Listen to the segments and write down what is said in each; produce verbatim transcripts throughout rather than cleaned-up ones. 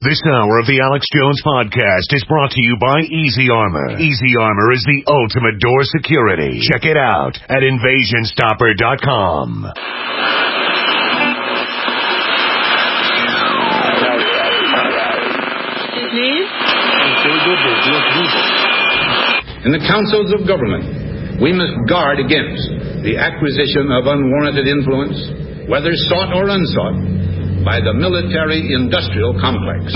This hour of the Alex Jones Podcast is brought to you by Easy Armor. Easy Armor is the ultimate door security. Check it out at invasion stopper dot com. In the councils of government, we must guard against the acquisition of unwarranted influence, whether sought or unsought, by the military-industrial complex.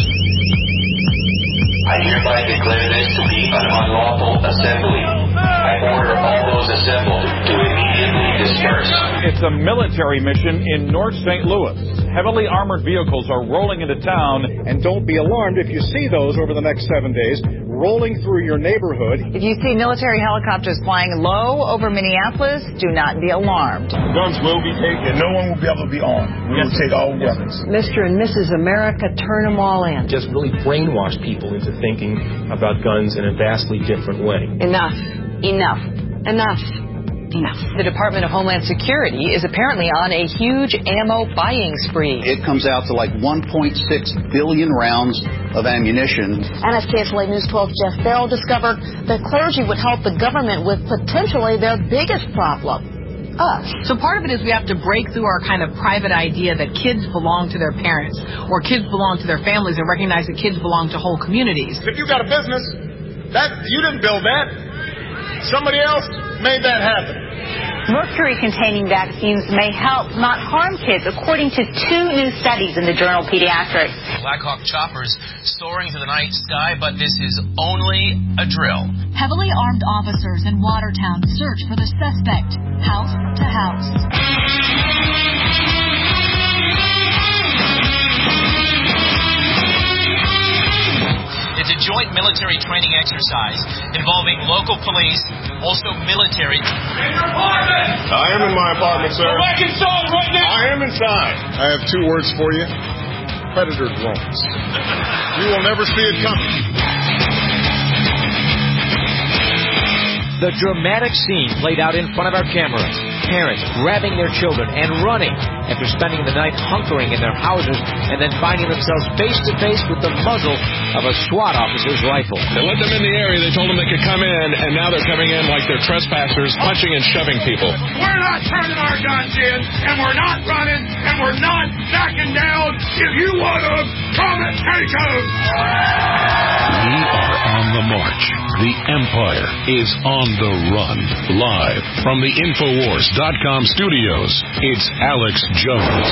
I hereby declare this to be an unlawful assembly. I order all those assembled to immediately disperse. It's a military mission in North Saint Louis. Heavily armored vehicles are rolling into town. And don't be alarmed if you see those over the next seven days rolling through your neighborhood. If you see military helicopters flying low over Minneapolis, do not be alarmed. Guns will be taken. No one will be able to be armed. We will take all weapons. Mister and Missus America, turn them all in. Just really brainwash people into thinking about guns in a vastly different way. Enough. Enough. Enough. Enough. The Department of Homeland Security is apparently on a huge ammo buying spree. It comes out to like one point six billion rounds of ammunition. And as K S L A News twelve Jeff Farrell discovered, the clergy would help the government with potentially their biggest problem. Us. So part of it is we have to break through our kind of private idea that kids belong to their parents or kids belong to their families and recognize that kids belong to whole communities. If you got a business, that you didn't build that. Somebody else made that happen. Mercury-containing vaccines may help, not harm kids, according to two new studies in the journal Pediatrics. Black Hawk choppers soaring through the night sky, but this is only a drill. Heavily armed officers in Watertown search for the suspect, house to house. It's a joint military training exercise involving local police, also military. In your apartment! I am in my apartment, sir. Go back inside right now! I am inside. I have two words for you. Predator drones. You will never see it coming. The dramatic scene played out in front of our cameras. Parents grabbing their children and running after spending the night hunkering in their houses and then finding themselves face-to-face with the muzzle of a SWAT officer's rifle. They let them in the area. They told them they could come in, and now they're coming in like they're trespassers, punching and shoving people. We're not turning our guns in, and we're not running, and we're not backing down. If you want them, come and take them. We are on the march. The Empire is on the run. Live from the Infowars dot com studios, it's Alex Jones.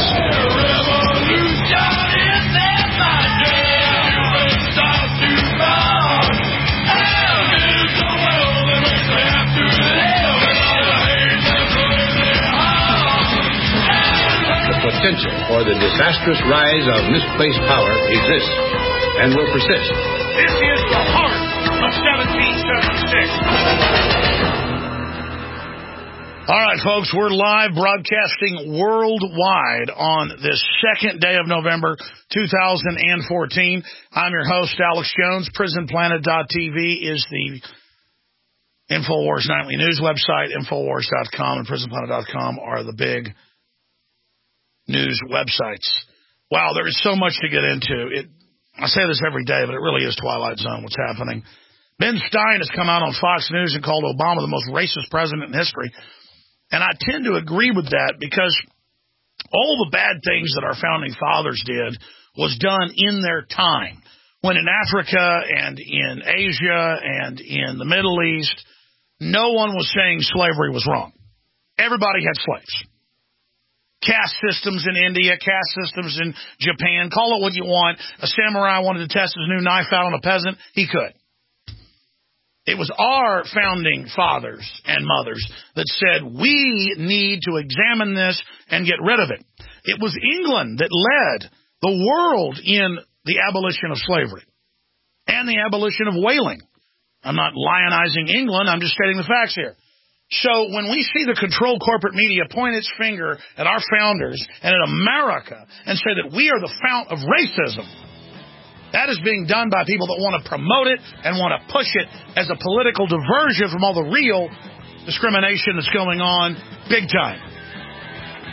The potential for the disastrous rise of misplaced power exists and will persist. This is the heart of seventeen seventy-six. All right, folks, we're live broadcasting worldwide on this second day of November two thousand fourteen. I'm your host, Alex Jones. prison planet dot t v is the InfoWars Nightly News website. Infowars dot com and prison planet dot com are the big news websites. Wow, there is so much to get into. It, I say this every day, but it really is Twilight Zone what's happening. Ben Stein has come out on Fox News and called Obama the most racist president in history. And I tend to agree with that because all the bad things that our founding fathers did was done in their time. When in Africa and in Asia and in the Middle East, no one was saying slavery was wrong. Everybody had slaves. Caste systems in India, caste systems in Japan, call it what you want. A samurai wanted to test his new knife out on a peasant, he could. It was our founding fathers and mothers that said we need to examine this and get rid of it. It was England that led the world in the abolition of slavery and the abolition of whaling. I'm not lionizing England. I'm just stating the facts here. So when we see the controlled corporate media point its finger at our founders and at America and say that we are the fount of racism, that is being done by people that want to promote it and want to push it as a political diversion from all the real discrimination that's going on big time.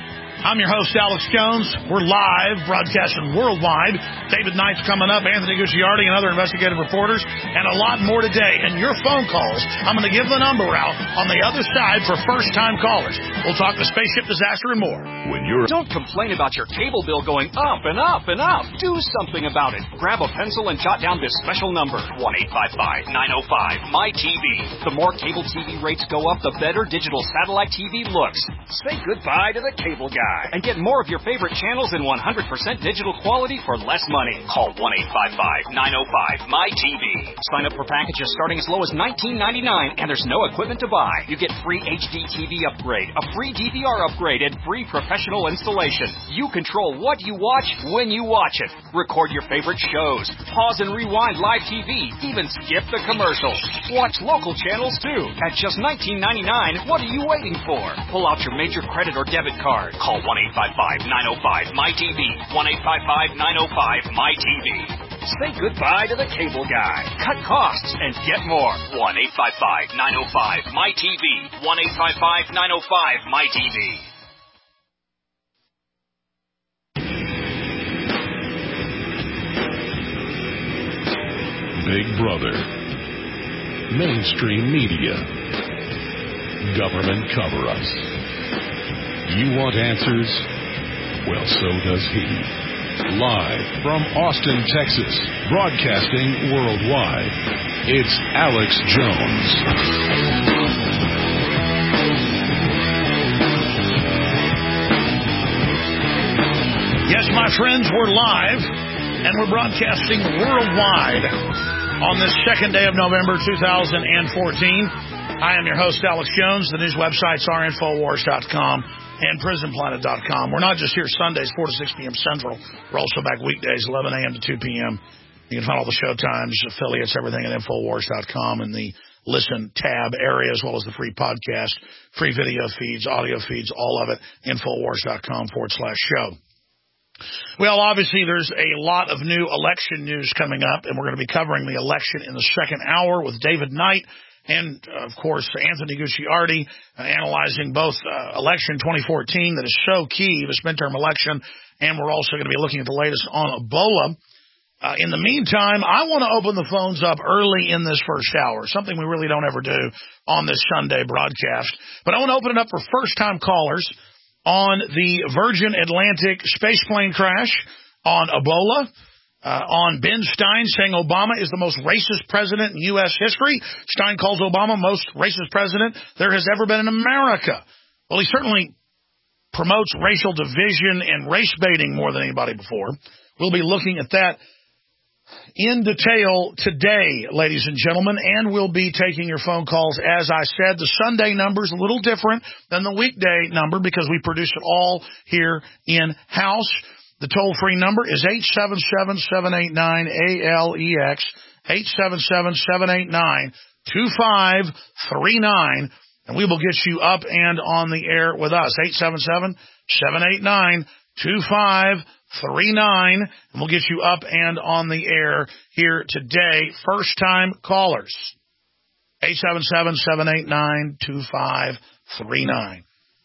I'm your host, Alex Jones. We're live, broadcasting worldwide. David Knight's coming up, Anthony Gucciardi and other investigative reporters, and a lot more today. And your phone calls, I'm going to give the number out on the other side for first-time callers. We'll talk the spaceship disaster and more. When you're... Don't complain about your cable bill going up and up and up. Do something about it. Grab a pencil and jot down this special number, one eight five five, nine oh five, M Y T V. The more cable T V rates go up, the better digital satellite T V looks. Say goodbye to the cable guy and get more of your favorite channels in one hundred percent digital quality for less money. Call one eight five five, nine oh five, M Y T V. Sign up for packages starting as low as nineteen ninety-nine, and there's no equipment to buy. You get free H D T V upgrade, a free D V R upgrade, and free professional installation. You control what you watch when you watch it. Record your favorite shows. Pause and rewind live T V. Even skip the commercials. Watch local channels too. At just nineteen ninety-nine, what are you waiting for? Pull out your major credit or debit card. Call one eight five five, nine oh five, M Y T V. one eight five five, nine oh five, M Y T V. Say goodbye to the cable guy. Cut costs and get more. one eight five five, nine oh five, M Y T V. one eight five five, nine oh five, M Y T V. Big Brother, mainstream media, government cover-ups. You want answers? Well, so does he. Live from Austin, Texas, broadcasting worldwide, it's Alex Jones. Yes, my friends, we're live, and we're broadcasting worldwide on this second day of November two thousand fourteen. I am your host, Alex Jones. The news websites are Infowars dot com and Prison Planet dot com. We're not just here Sundays, four to six p.m. Central. We're also back weekdays, eleven a.m. to two p.m. You can find all the show times, affiliates, everything at Infowars dot com in the Listen tab area, as well as the free podcast, free video feeds, audio feeds, all of it, Infowars dot com forward slash show. Well, obviously, there's a lot of new election news coming up, and we're going to be covering the election in the second hour with David Knight and, uh, of course, Anthony Gucciardi, uh, analyzing both uh, election twenty fourteen that is so key, this midterm election, and we're also going to be looking at the latest on Ebola. Uh, in the meantime, I want to open the phones up early in this first hour, something we really don't ever do on this Sunday broadcast. But I want to open it up for first-time callers on the Virgin Atlantic spaceplane crash, on Ebola, uh, on Ben Stein saying Obama is the most racist president in U S history. Stein calls Obama most racist president there has ever been in America. Well, he certainly promotes racial division and race baiting more than anybody before. We'll be looking at that in detail today, ladies and gentlemen, and we'll be taking your phone calls. As I said, the Sunday number is a little different than the weekday number because we produce it all here in-house. The toll-free number is eight seven seven, seven eight nine, A L E X, eight seven seven, seven eight nine, two five three nine, and we will get you up and on the air with us, eight seven seven, seven eight nine, two five three nine, and we'll get you up and on the air here today. First-time callers, eight seven seven, seven eight nine, two five three nine.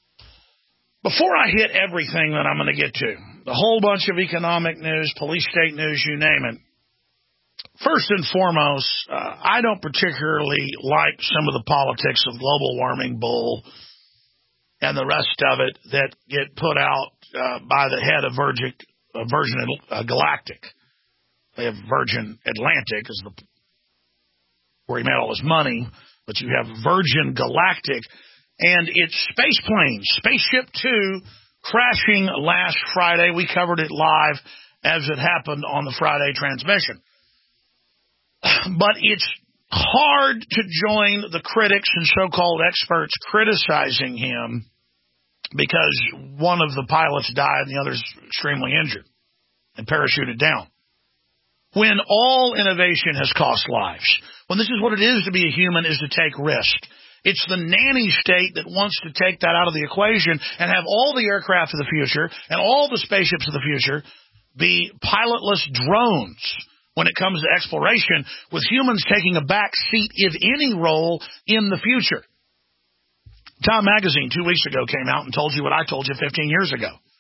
Before I hit everything that I'm going to get to, the whole bunch of economic news, police state news, you name it, first and foremost, uh, I don't particularly like some of the politics of global warming bull and the rest of it that get put out uh, by the head of Virgin, uh, Virgin uh, Galactic. They have Virgin Atlantic as the where he made all his money, but you have Virgin Galactic and its space plane, Spaceship Two, crashing last Friday. We covered it live as it happened on the Friday transmission. But it's hard to join the critics and so-called experts criticizing him because one of the pilots died and the other's extremely injured and parachuted down. When all innovation has cost lives, when this is what it is to be a human, is to take risk. It's the nanny state that wants to take that out of the equation and have all the aircraft of the future and all the spaceships of the future be pilotless drones when it comes to exploration, with humans taking a back seat, if any, role in the future. Time Magazine two weeks ago came out and told you what I told you fifteen years ago.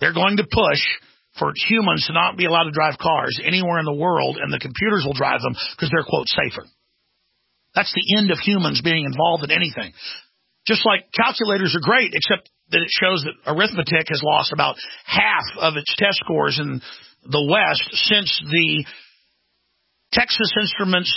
They're going to push for humans to not be allowed to drive cars anywhere in the world, and the computers will drive them because they're, quote, safer. That's the end of humans being involved in anything. Just like calculators are great, except that it shows that arithmetic has lost about half of its test scores in the West since the Texas Instruments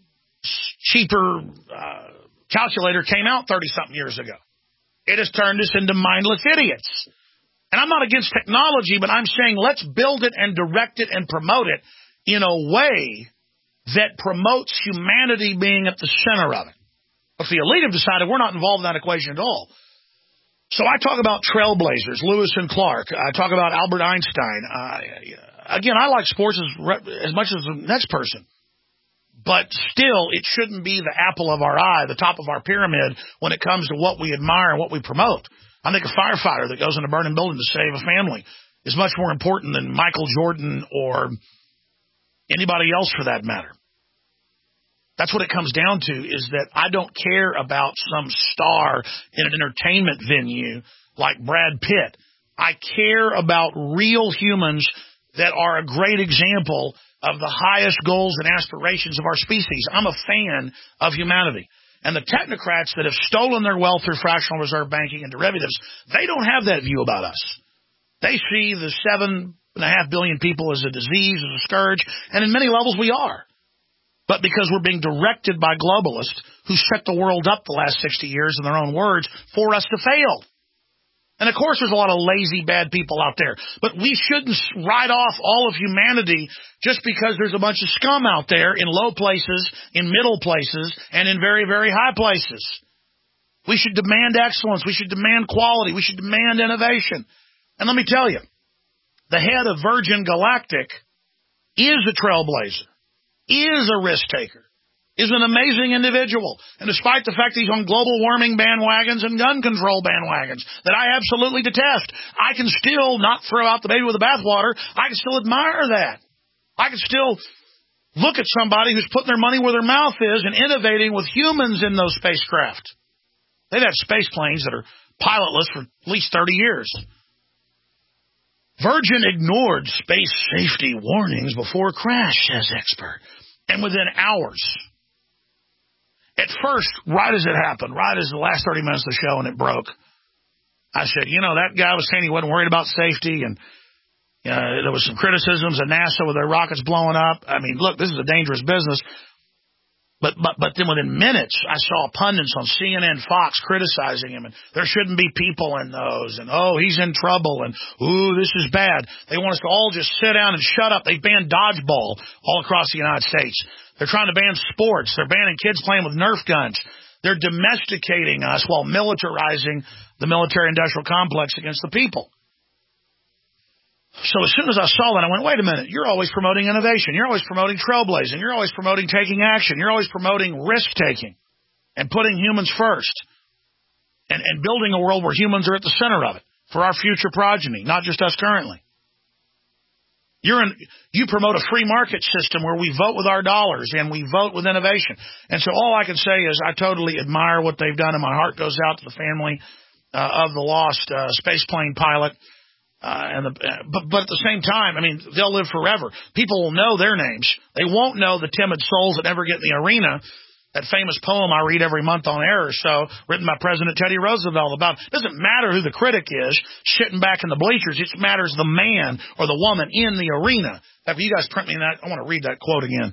cheaper uh, calculator came out thirty-something years ago. It has turned us into mindless idiots. And I'm not against technology, but I'm saying let's build it and direct it and promote it in a way that promotes humanity being at the center of it. But the elite have decided we're not involved in that equation at all. So I talk about trailblazers, Lewis and Clark. I talk about Albert Einstein. Uh, again, I like sports as, as much as the next person. But still, it shouldn't be the apple of our eye, the top of our pyramid, when it comes to what we admire and what we promote. I think a firefighter that goes in a burning building to save a family is much more important than Michael Jordan or anybody else for that matter. That's what it comes down to, is that I don't care about some star in an entertainment venue like Brad Pitt. I care about real humans that are a great example of the highest goals and aspirations of our species. I'm a fan of humanity. And the technocrats that have stolen their wealth through fractional reserve banking and derivatives, they don't have that view about us. They see the seven and a half billion people as a disease, as a scourge, and in many levels we are. But because we're being directed by globalists who set the world up the last sixty years, in their own words, for us to fail. And, of course, there's a lot of lazy, bad people out there. But we shouldn't write off all of humanity just because there's a bunch of scum out there in low places, in middle places, and in very, very high places. We should demand excellence. We should demand quality. We should demand innovation. And let me tell you, the head of Virgin Galactic is a trailblazer, is a risk taker, is an amazing individual. And despite the fact that he's on global warming bandwagons and gun control bandwagons that I absolutely detest, I can still not throw out the baby with the bathwater. I can still admire that. I can still look at somebody who's putting their money where their mouth is and innovating with humans in those spacecraft. They've had space planes that are pilotless for at least thirty years. Virgin ignored space safety warnings before crash, says expert. And within hours, at first, right as it happened, right as the last thirty minutes of the show and it broke, I said, you know, that guy was saying he wasn't worried about safety, and you know, there was some criticisms of NASA with their rockets blowing up. I mean, look, this is a dangerous business. But but but then within minutes, I saw pundits on C N N, Fox criticizing him, and there shouldn't be people in those, and oh, he's in trouble, and ooh, this is bad. They want us to all just sit down and shut up. They banned dodgeball all across the United States. They're trying to ban sports. They're banning kids playing with Nerf guns. They're domesticating us while militarizing the military-industrial complex against the people. So as soon as I saw that, I went, wait a minute, you're always promoting innovation. You're always promoting trailblazing. You're always promoting taking action. You're always promoting risk-taking and putting humans first and, and building a world where humans are at the center of it for our future progeny, not just us currently. You're in, you promote a free market system where we vote with our dollars and we vote with innovation. And so all I can say is I totally admire what they've done, and my heart goes out to the family uh, of the lost uh, spaceplane pilot. Uh, and the, uh, but, but at the same time, I mean, they'll live forever. People will know their names. They won't know the timid souls that never get in the arena. That famous poem I read every month on air or so, written by President Teddy Roosevelt about, it doesn't matter who the critic is sitting back in the bleachers. It matters the man or the woman in the arena. In fact, you guys print me that. I want to read that quote again.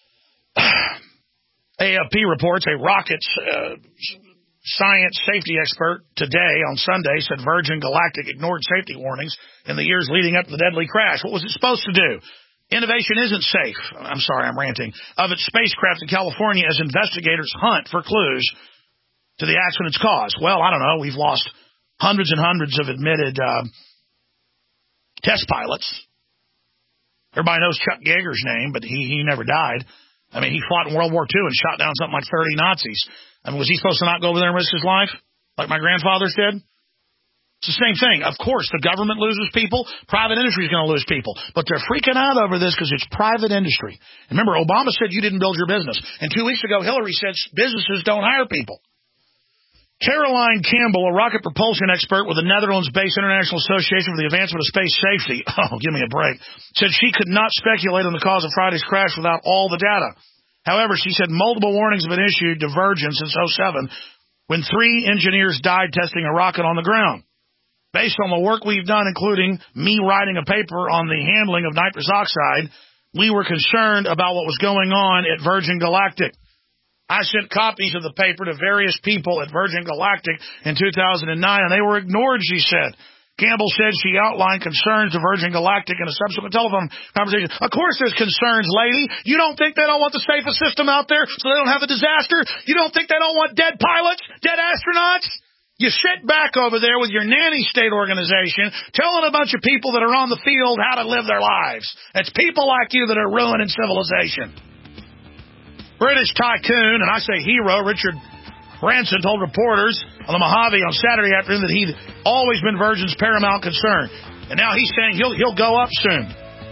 A F P reports a rocket uh, science safety expert today on Sunday said Virgin Galactic ignored safety warnings in the years leading up to the deadly crash. What was it supposed to do? Innovation isn't safe. I'm sorry, I'm ranting. Of its spacecraft in California as investigators hunt for clues to the accident's cause. Well, I don't know. We've lost hundreds and hundreds of admitted uh, test pilots. Everybody knows Chuck Yeager's name, but he, he never died. I mean, he fought in World War Two and shot down something like thirty Nazis. I mean, was he supposed to not go over there and risk his life like my grandfathers did? It's the same thing. Of course, the government loses people. Private industry is going to lose people. But they're freaking out over this because it's private industry. Remember, Obama said you didn't build your business. And two weeks ago, Hillary said businesses don't hire people. Caroline Campbell, a rocket propulsion expert with the Netherlands-based International Association for the Advancement of Space Safety, oh, give me a break, said she could not speculate on the cause of Friday's crash without all the data. However, she said multiple warnings have been issued to Virgin since oh seven, when three engineers died testing a rocket on the ground. Based on the work we've done, including me writing a paper on the handling of nitrous oxide, we were concerned about what was going on at Virgin Galactic. I sent copies of the paper to various people at Virgin Galactic in two thousand nine, and they were ignored, she said. Campbell said she outlined concerns to Virgin Galactic in a subsequent telephone conversation. Of course there's concerns, lady. You don't think they don't want the safest system out there so they don't have a disaster? You don't think they don't want dead pilots, dead astronauts? You sit back over there with your nanny state organization telling a bunch of people that are on the field how to live their lives. It's people like you that are ruining civilization. British tycoon, and I say hero, Richard Branson told reporters on the Mojave on Saturday afternoon that he'd always been Virgin's paramount concern. And now he's saying he'll he'll go up soon.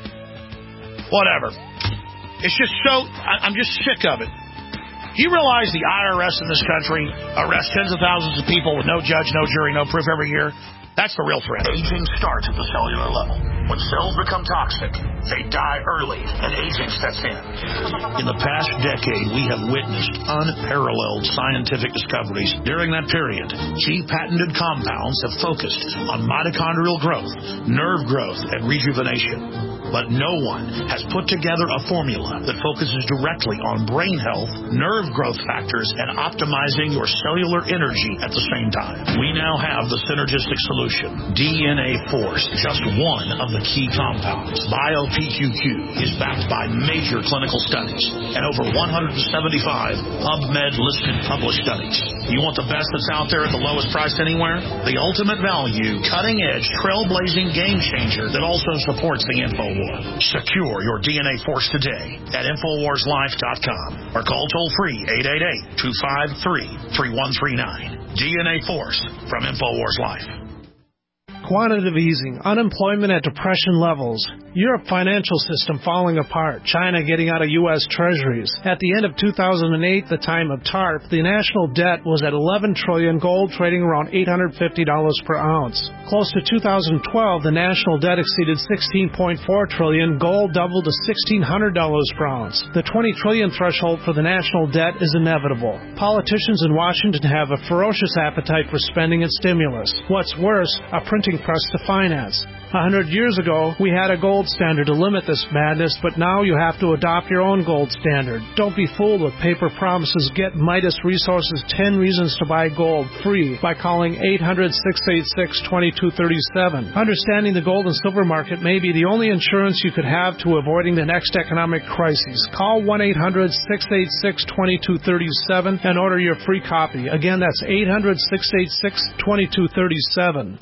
Whatever. It's just so, I, I'm just sick of it. Do you realize the I R S in this country arrests tens of thousands of people with no judge, no jury, no proof every year? That's the real threat. Aging starts at the cellular level. When cells become toxic, they die early, and aging sets in. In the past decade, we have witnessed unparalleled scientific discoveries. During that period, G-patented compounds have focused on mitochondrial growth, nerve growth, and rejuvenation. But no one has put together a formula that focuses directly on brain health, nerve growth factors, and optimizing your cellular energy at the same time. We now have the synergistic solution, D N A Force, just one of the key compounds. BioPQ Q is backed by major clinical studies and over one hundred seventy-five PubMed-listed published studies. You want the best that's out there at the lowest price anywhere? The ultimate value, cutting-edge, trailblazing game changer that also supports the InfoWars. Secure your D N A Force today at Infowars Life dot com or call toll-free eight eight eight, two five three, three one three nine. D N A Force from Infowars Life. Quantitative easing, unemployment at depression levels, Europe financial system falling apart, China getting out of U S treasuries. At the end of two thousand eight, the time of TARP, the national debt was at eleven trillion dollars, gold trading around eight hundred fifty dollars per ounce. Close to two thousand twelve, the national debt exceeded sixteen point four trillion dollars, gold doubled to sixteen hundred dollars per ounce. The twenty trillion dollars threshold for the national debt is inevitable. Politicians in Washington have a ferocious appetite for spending and stimulus. What's worse, a printing press to finance. A hundred years ago, we had a gold standard to limit this madness, but now you have to adopt your own gold standard. Don't be fooled with paper promises. Get Midas Resources ten Reasons to Buy Gold free by calling eight hundred, six eight six, two two three seven. Understanding the gold and silver market may be the only insurance you could have to avoiding the next economic crisis. Call one eight hundred, six eight six, two two three seven and order your free copy. Again, that's eight hundred, six eight six, two two three seven.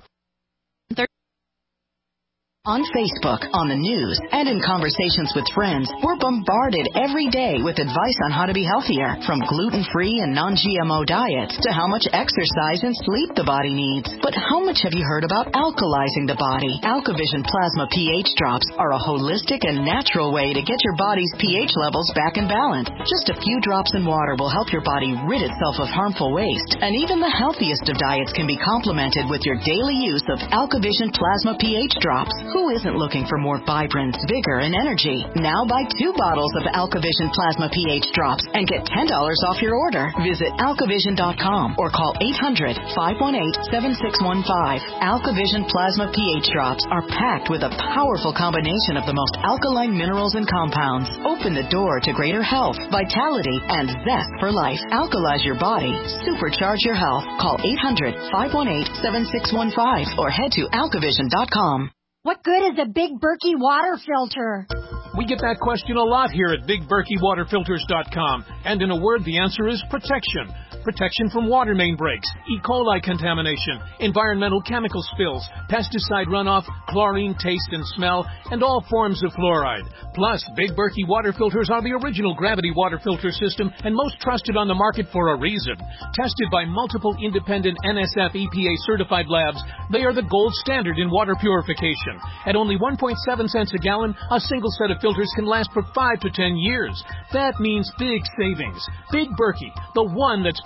On Facebook, on the news, and in conversations with friends, we're bombarded every day with advice on how to be healthier, from gluten-free and non-G M O diets to how much exercise and sleep the body needs. But how much have you heard about alkalizing the body? AlkaVision Plasma pH drops are a holistic and natural way to get your body's pH levels back in balance. Just a few drops in water will help your body rid itself of harmful waste. And even the healthiest of diets can be complemented with your daily use of AlkaVision Plasma pH drops. Who isn't looking for more vibrance, vigor, and energy? Now buy two bottles of AlkaVision Plasma pH drops and get ten dollars off your order. Visit alkavision dot com or call eight hundred, five one eight, seven six one five. AlkaVision Plasma pH drops are packed with a powerful combination of the most alkaline minerals and compounds. Open the door to greater health, vitality, and zest for life. Alkalize your body. Supercharge your health. Call eight hundred, five one eight, seven six one five or head to alkavision dot com. What good is a Big Berkey water filter? We get that question a lot here at big berkey water filters dot com. And in a word, the answer is protection. Protection from water main breaks, E. coli contamination, environmental chemical spills, pesticide runoff, chlorine taste and smell, and all forms of fluoride. Plus, Big Berkey water filters are the original gravity water filter system and most trusted on the market for a reason. Tested by multiple independent N S F E P A certified labs, they are the gold standard in water purification. At only one point seven cents a gallon, a single set of filters can last for five to ten years. That means big savings. Big Berkey, the one that's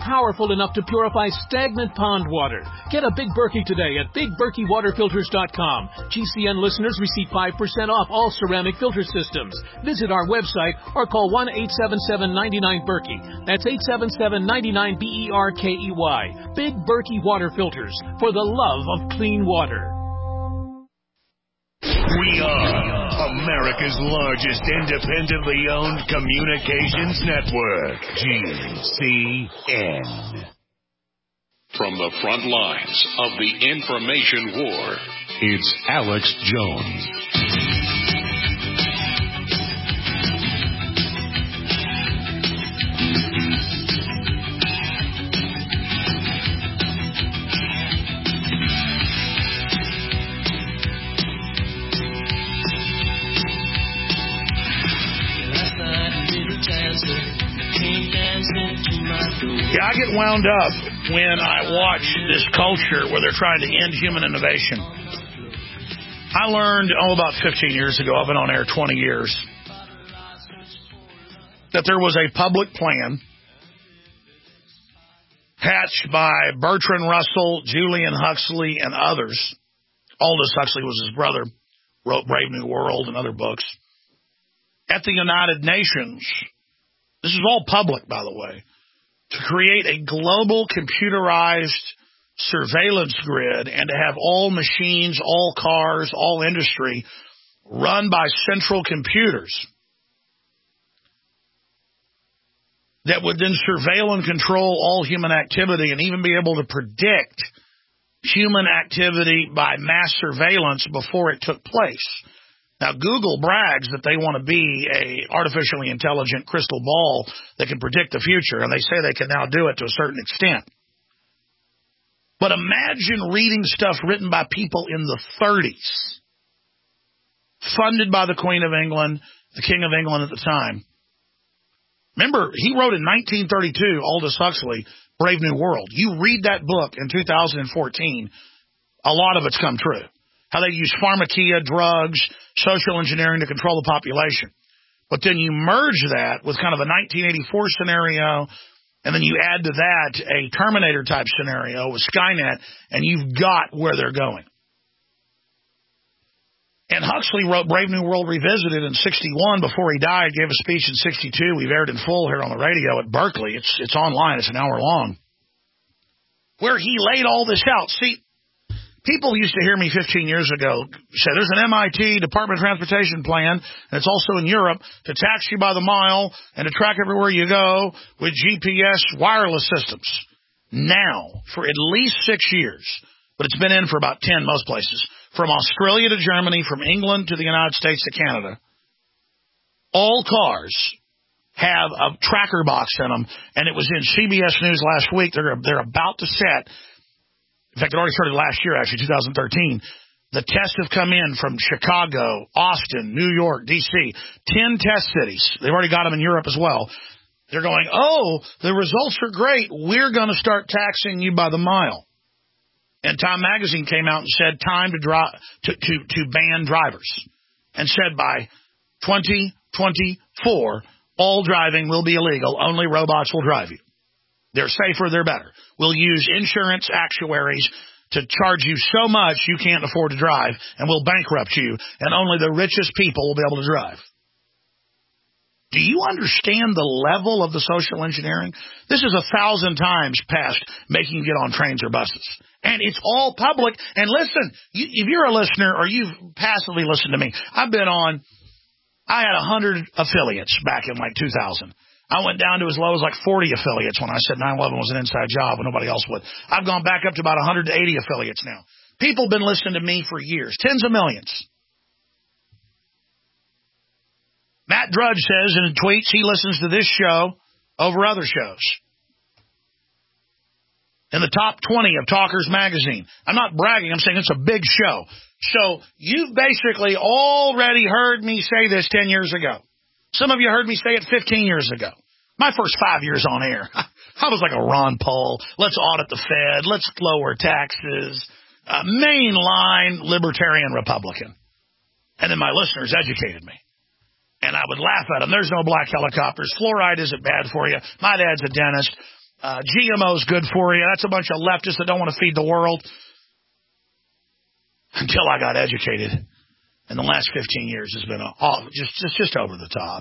powerful enough to purify stagnant pond water. Get a Big Berkey today at big berkey water filters dot com. G C N listeners receive five percent off all ceramic filter systems. Visit our website or call one eight seven seven, nine nine, Berkey. That's eight seven seven, nine nine, B E R K E Y. Big Berkey Water Filters, for the love of clean water. We are America's largest independently owned communications network, G C N. From the front lines of the information war, it's Alex Jones. Yeah, I get wound up when I watch this culture where they're trying to end human innovation. I learned, oh, about fifteen years ago, I've been on air twenty years, that there was a public plan hatched by Bertrand Russell, Julian Huxley, and others. Aldous Huxley was his brother, wrote Brave New World and other books. At the United Nations, this is all public, by the way, to create a global computerized surveillance grid and to have all machines, all cars, all industry run by central computers that would then surveil and control all human activity and even be able to predict human activity by mass surveillance before it took place. Now, Google brags that they want to be a artificially intelligent crystal ball that can predict the future, and they say they can now do it to a certain extent. But imagine reading stuff written by people in the thirties, funded by the Queen of England, the King of England at the time. Remember, he wrote in nineteen thirty-two, Aldous Huxley, Brave New World. You read that book in two thousand fourteen, a lot of it's come true. How they use pharmakia, drugs, social engineering to control the population. But then you merge that with kind of a nineteen eighty-four scenario, and then you add to that a Terminator-type scenario with Skynet, and you've got where they're going. And Huxley wrote Brave New World Revisited in sixty-one before he died, gave a speech in sixty-two. We've aired in full here on the radio at Berkeley. It's, it's online. It's an hour long. Where he laid all this out. See, people used to hear me fifteen years ago say there's an M I T Department of Transportation plan, and it's also in Europe, to tax you by the mile and to track everywhere you go with G P S wireless systems. Now, for at least six years, but it's been in for about ten most places, from Australia to Germany, from England to the United States to Canada, all cars have a tracker box in them, and it was in C B S News last week. They're, they're about to set, in fact, it already started last year, actually, two thousand thirteen. The tests have come in from Chicago, Austin, New York, D C, ten test cities. They've already got them in Europe as well. They're going, oh, the results are great. We're going to start taxing you by the mile. And Time Magazine came out and said time to, dri- to, to, to ban drivers, and said by twenty twenty-four, all driving will be illegal. Only robots will drive you. They're safer. They're better. We'll use insurance actuaries to charge you so much you can't afford to drive, and we'll bankrupt you, and only the richest people will be able to drive. Do you understand the level of the social engineering? This is a thousand times past making you get on trains or buses. And it's all public. And listen, you, if you're a listener or you've passively listened to me, I've been on, I had one hundred affiliates back in like two thousand. I went down to as low as like forty affiliates when I said nine eleven was an inside job and nobody else would. I've gone back up to about one hundred eighty affiliates now. People have been listening to me for years, tens of millions. Matt Drudge says in tweets he listens to this show over other shows. In the top twenty of Talkers Magazine. I'm not bragging. I'm saying it's a big show. So you've basically already heard me say this ten years ago. Some of you heard me say it fifteen years ago. My first five years on air, I was like a Ron Paul. Let's audit the Fed. Let's lower taxes. Uh, mainline libertarian Republican. And then my listeners educated me. And I would laugh at them. There's no black helicopters. Fluoride isn't bad for you. My dad's a dentist. Uh, G M O's good for you. That's a bunch of leftists that don't want to feed the world. Until I got educated. And the last fifteen years has been all, just, just, just over the top.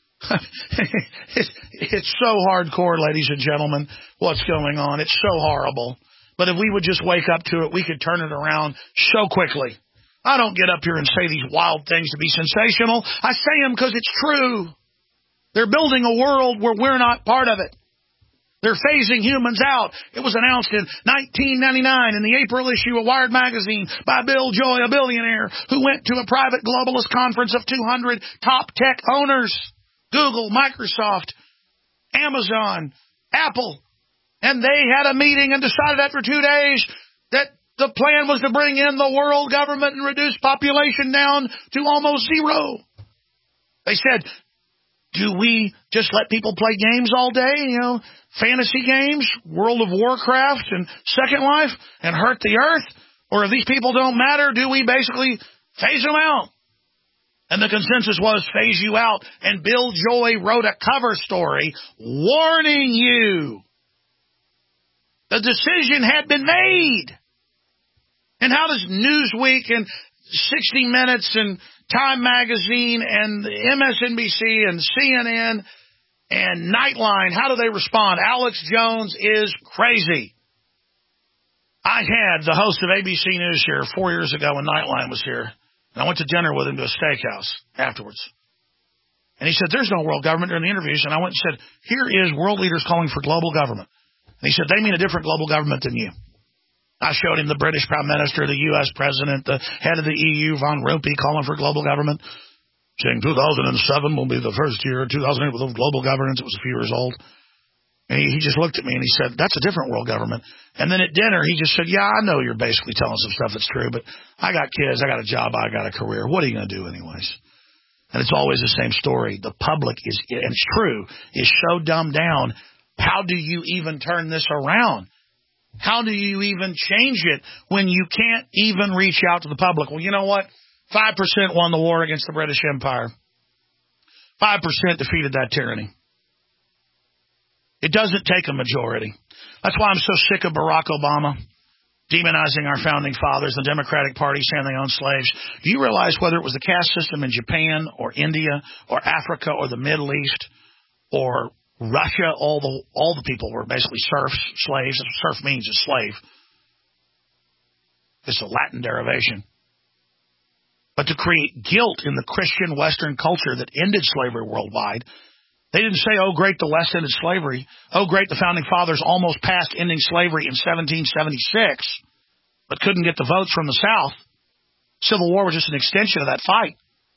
it's, it's so hardcore, ladies and gentlemen, what's going on. It's so horrible. But if we would just wake up to it, we could turn it around so quickly. I don't get up here and say these wild things to be sensational. I say them because it's true. They're building a world where we're not part of it. They're phasing humans out. It was announced in nineteen ninety-nine in the April issue of Wired magazine by Bill Joy, a billionaire who went to a private globalist conference of two hundred top tech owners. Google, Microsoft, Amazon, Apple. And they had a meeting and decided after two days that the plan was to bring in the world government and reduce population down to almost zero. They said, do we just let people play games all day, you know, fantasy games, World of Warcraft and Second Life, and hurt the earth? Or if these people don't matter, do we basically phase them out? And the consensus was phase you out. And Bill Joy wrote a cover story warning you. The decision had been made. And how does Newsweek and sixty minutes and Time Magazine and M S N B C and C N N and Nightline, how do they respond? Alex Jones is crazy. I had the host of A B C News here four years ago when Nightline was here. And I went to dinner with him to a steakhouse afterwards. And he said, there's no world government during the interviews. And I went and said, here is world leaders calling for global government. And he said, they mean a different global government than you. I showed him the British Prime Minister, the U S President, the head of the E U, Van Rompuy, calling for global government, saying two thousand seven will be the first year, two thousand eight with global governance. It was a few years old. And he, he just looked at me and he said, that's a different world government. And then at dinner, he just said, yeah, I know you're basically telling some stuff that's true, but I got kids, I got a job, I got a career. What are you going to do anyways? And it's always the same story. The public is, and it's true, is so dumbed down. How do you even turn this around? How do you even change it when you can't even reach out to the public? Well, you know what? five percent won the war against the British Empire. five percent defeated that tyranny. It doesn't take a majority. That's why I'm so sick of Barack Obama demonizing our founding fathers, the Democratic Party saying they own slaves. Do you realize whether it was the caste system in Japan or India or Africa or the Middle East or Russia, all the all the people were basically serfs, slaves. Serf means a slave. It's a Latin derivation. But to create guilt in the Christian Western culture that ended slavery worldwide, they didn't say, oh, great, the West ended slavery. Oh, great, the Founding Fathers almost passed ending slavery in seventeen seventy-six, but couldn't get the votes from the South. Civil War was just an extension of that fight.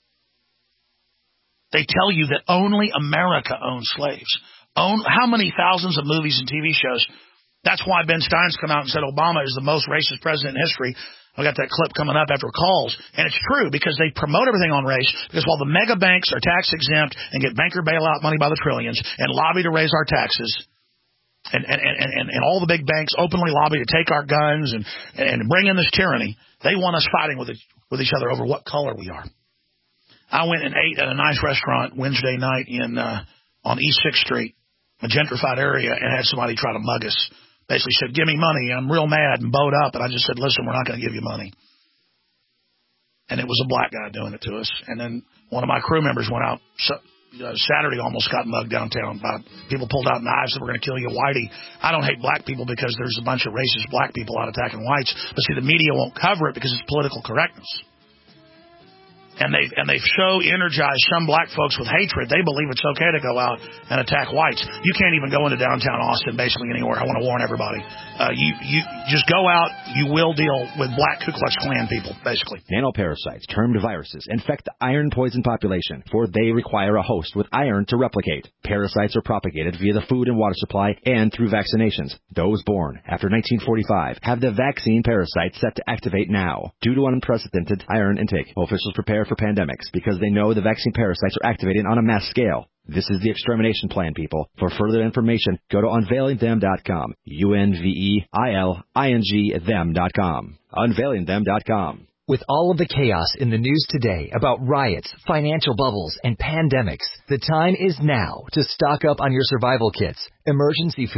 They tell you that only America owns slaves. Own, how many thousands of movies and T V shows? That's why Ben Stein's come out and said Obama is the most racist president in history. I got that clip coming up after calls. And it's true because they promote everything on race. Because while the mega banks are tax exempt and get banker bailout money by the trillions and lobby to raise our taxes, and, and, and, and, and all the big banks openly lobby to take our guns and, and bring in this tyranny, they want us fighting with, it, with each other over what color we are. I went and ate at a nice restaurant Wednesday night in uh, on East sixth Street, a gentrified area, and had somebody try to mug us. Basically said, give me money. I'm real mad and bowed up. And I just said, listen, we're not going to give you money. And it was a black guy doing it to us. And then one of my crew members went out so, uh, Saturday, almost got mugged downtown by people pulled out knives that were going to kill you, whitey. I don't hate black people because there's a bunch of racist black people out attacking whites. But see, the media won't cover it because it's political correctness. And they and they so energize some black folks with hatred, they believe it's okay to go out and attack whites. You can't even go into downtown Austin, basically anywhere. I want to warn everybody. Uh, you you just go out. You will deal with black Ku Klux Klan people, basically. Nanoparasites, termed viruses, infect the iron poison population, for they require a host with iron to replicate. Parasites are propagated via the food and water supply and through vaccinations. Those born after nineteen forty-five have the vaccine parasite set to activate now. Due to unprecedented iron intake, officials prepare for pandemics because they know the vaccine parasites are activating on a mass scale. This is the extermination plan, people. For further information, go to unveiling them dot com. U N V E I L I N G them dot com. unveiling them dot com. With all of the chaos in the news today about riots, financial bubbles, and pandemics, the time is now to stock up on your survival kits, emergency food,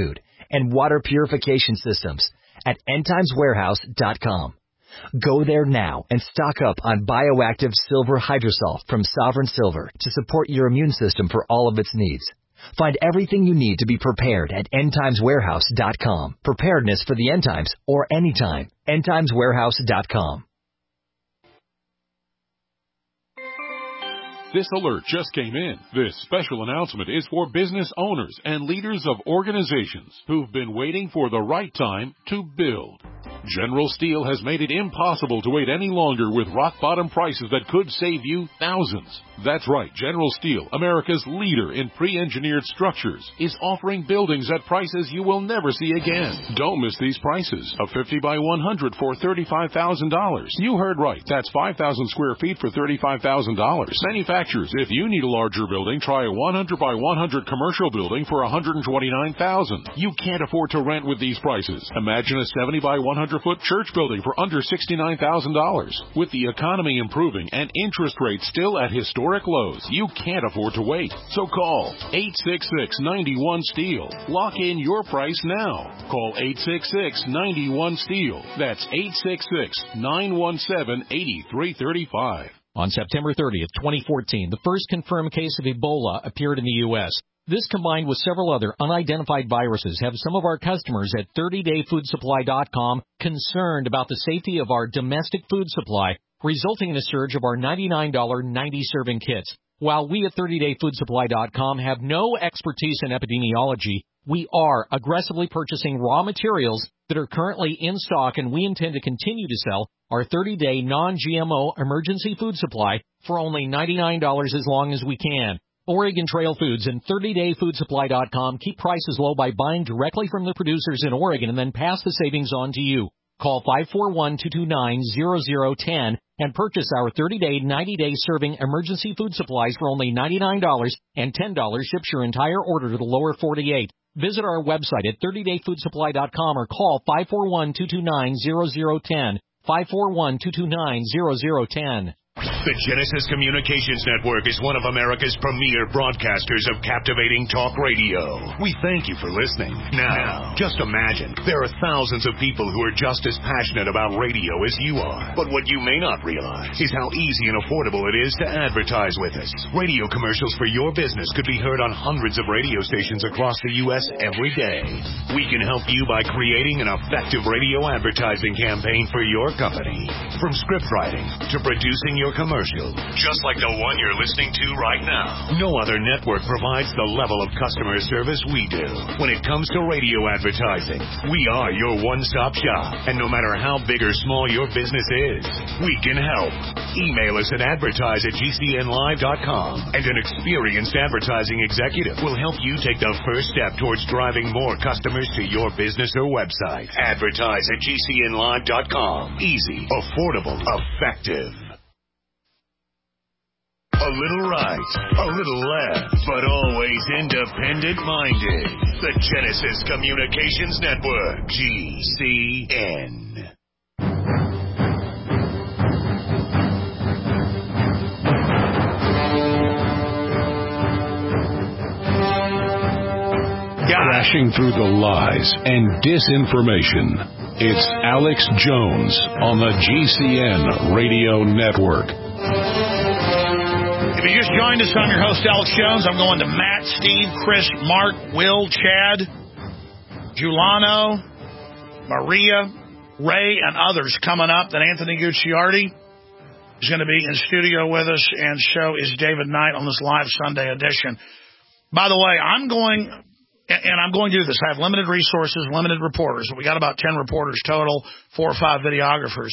and water purification systems at end times warehouse dot com. Go there now and stock up on Bioactive Silver Hydrosol from Sovereign Silver to support your immune system for all of its needs. Find everything you need to be prepared at end times warehouse dot com. Preparedness for the end times or anytime. end times warehouse dot com. This alert just came in. This special announcement is for business owners and leaders of organizations who've been waiting for the right time to build. General Steel has made it impossible to wait any longer with rock-bottom prices that could save you thousands. That's right, General Steel, America's leader in pre-engineered structures, is offering buildings at prices you will never see again. Don't miss these prices. A fifty by one hundred for thirty-five thousand dollars. You heard right. That's five thousand square feet for thirty-five thousand dollars. Manufacturers, if you need a larger building, try a one hundred by one hundred commercial building for one hundred twenty-nine thousand dollars. You can't afford to rent with these prices. Imagine a seventy by one hundred foot church building for under sixty-nine thousand dollars. With the economy improving and interest rates still at historic lows, you can't afford to wait. So call eight six six, nine one, STEEL. Lock in your price now. Call eight six six, nine one, STEEL. That's eight six six, nine one seven, eight three three five. On September thirtieth, twenty fourteen, the first confirmed case of Ebola appeared in the U S This, combined with several other unidentified viruses, have some of our customers at thirty day food supply dot com concerned about the safety of our domestic food supply, resulting in a surge of our ninety-nine dollars ninety serving kits. While we at thirty day food supply dot com have no expertise in epidemiology, we are aggressively purchasing raw materials that are currently in stock, and we intend to continue to sell our thirty day non G M O emergency food supply for only ninety-nine dollars as long as we can. Oregon Trail Foods and thirty day food supply dot com keep prices low by buying directly from the producers in Oregon and then pass the savings on to you. Call five four one, two two nine, zero zero one zero and purchase our thirty day, ninety day serving emergency food supplies for only ninety-nine dollars, and ten dollars ships your entire order to the lower forty-eight. Visit our website at thirty day food supply dot com or call five four one, two two nine, zero zero one zero, five four one, two two nine, zero zero one zero. The Genesis Communications Network is one of America's premier broadcasters of captivating talk radio. We thank you for listening. Now, just imagine, there are thousands of people who are just as passionate about radio as you are. But what you may not realize is how easy and affordable it is to advertise with us. Radio commercials for your business could be heard on hundreds of radio stations across the U S every day. We can help you by creating an effective radio advertising campaign for your company. From script writing to producing your commercial, just like the one you're listening to right now. No other network provides the level of customer service we do. When it comes to radio advertising, we are your one-stop shop. And no matter how big or small your business is, we can help. Email us at advertise at G C N live dot com, and an experienced advertising executive will help you take the first step towards driving more customers to your business or website. Advertise at G C N live dot com. Easy, affordable, effective. A little right, a little left, but always independent-minded. The Genesis Communications Network, G C N. Crashing through the lies and disinformation, it's Alex Jones on the G C N Radio Network. If you just joined us, I'm your host, Alex Jones. I'm going to Matt, Steve, Chris, Mark, Will, Chad, Giuliano, Maria, Ray, and others coming up. Then Anthony Gucciardi is going to be in studio with us, and so is David Knight on this live Sunday edition. By the way, I'm going, and I'm going to do this. I have limited resources, limited reporters. We got about ten reporters total, four or five videographers.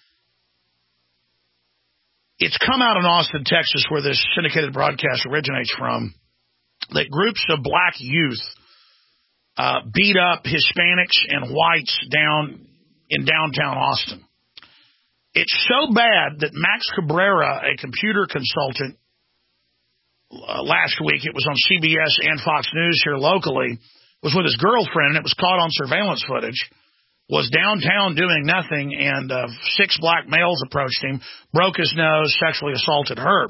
It's come out in Austin, Texas, where this syndicated broadcast originates from, that groups of black youth uh, beat up Hispanics and whites down in downtown Austin. It's so bad that Max Cabrera, a computer consultant, uh, last week, it was on C B S and Fox News here locally, was with his girlfriend, and it was caught on surveillance footage, was downtown doing nothing, and uh, six black males approached him, broke his nose, sexually assaulted her.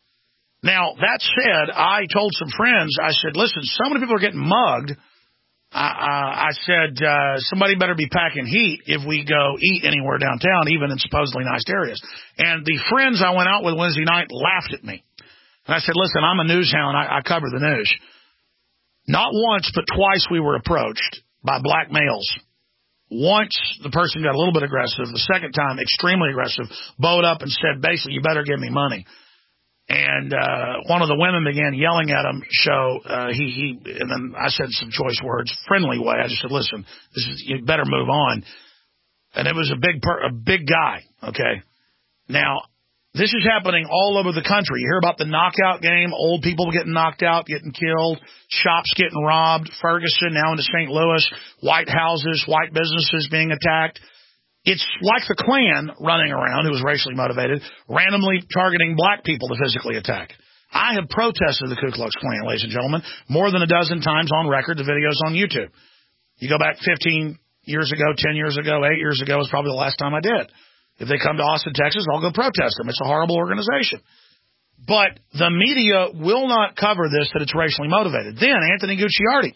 Now, that said, I told some friends, I said, listen, so many people are getting mugged I, uh, I said, uh, somebody better be packing heat if we go eat anywhere downtown, even in supposedly nice areas. And the friends I went out with Wednesday night laughed at me. And I said, listen, I'm a news hound. I, I cover the news. Not once, but twice we were approached by black males. Once the person got a little bit aggressive. The second time, extremely aggressive, bowed up and said, basically, you better give me money. And uh, one of the women began yelling at him. So uh, he, he, and then I said some choice words, friendly way. I just said, listen, this is, you better move on. And it was a big, per, a big guy. Okay. Now, this is happening all over the country. You hear about the knockout game, old people getting knocked out, getting killed, shops getting robbed, Ferguson now into Saint Louis, white houses, white businesses being attacked. It's like the Klan running around, who was racially motivated, randomly targeting black people to physically attack. I have protested the Ku Klux Klan, ladies and gentlemen, more than a dozen times on record. The video's on YouTube. You go back fifteen years ago, ten years ago, eight years ago is probably the last time I did. If they come to Austin, Texas, I'll go protest them. It's a horrible organization. But the media will not cover this, that it's racially motivated. Then Anthony Gucciardi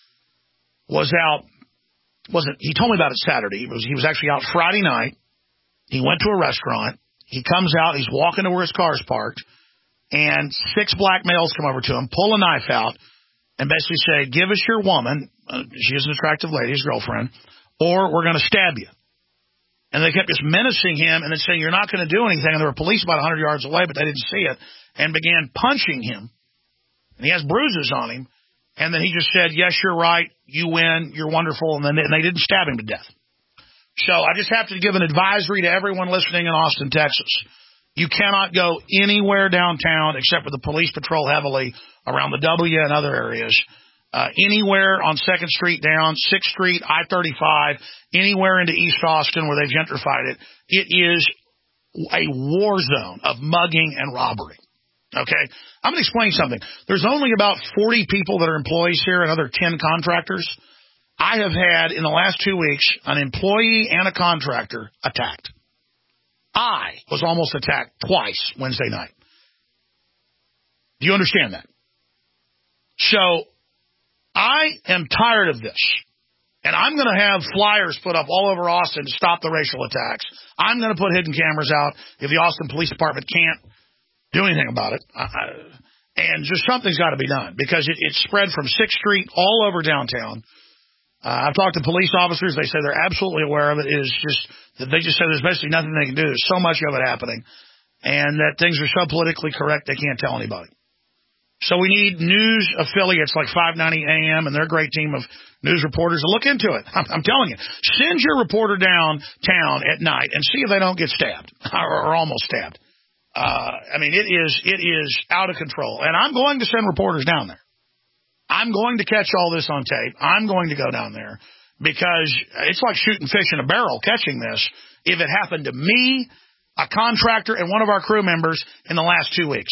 was out. Wasn't he told me about it Saturday. He was, he was actually out Friday night. He went to a restaurant. He comes out. He's walking to where his car's parked. And six black males come over to him, pull a knife out, and basically say, give us your woman. Uh, she is an attractive lady, his girlfriend, or we're going to stab you. And they kept just menacing him and then saying, you're not going to do anything. And there were police about one hundred yards away, but they didn't see it, and began punching him. And he has bruises on him. And then he just said, yes, you're right. You win. You're wonderful. And then they, and they didn't stab him to death. So I just have to give an advisory to everyone listening in Austin, Texas. You cannot go anywhere downtown except for the police patrol heavily around the W and other areas. Uh, anywhere on second Street down, sixth Street, I thirty-five, anywhere into East Austin where they've gentrified it, it is a war zone of mugging and robbery. Okay? I'm going to explain something. There's only about forty people that are employees here, another ten contractors. I have had, in the last two weeks, an employee and a contractor attacked. I was almost attacked twice Wednesday night. Do you understand that? So, I am tired of this. And I'm going to have flyers put up all over Austin to stop the racial attacks. I'm going to put hidden cameras out if the Austin Police Department can't do anything about it. I, I, and just something's got to be done because it, it's spread from sixth Street all over downtown. Uh, I've talked to police officers. They say they're absolutely aware of it. It is just that they just say there's basically nothing they can do. There's so much of it happening, and that things are so politically correct they can't tell anybody. So we need news affiliates like five ninety A M and their great team of news reporters to look into it. I'm, I'm telling you, send your reporter downtown at night and see if they don't get stabbed or, or almost stabbed. Uh, I mean, it is it is out of control, and I'm going to send reporters down there. I'm going to catch all this on tape. I'm going to go down there because it's like shooting fish in a barrel, catching this. If it happened to me, a contractor, and one of our crew members in the last two weeks.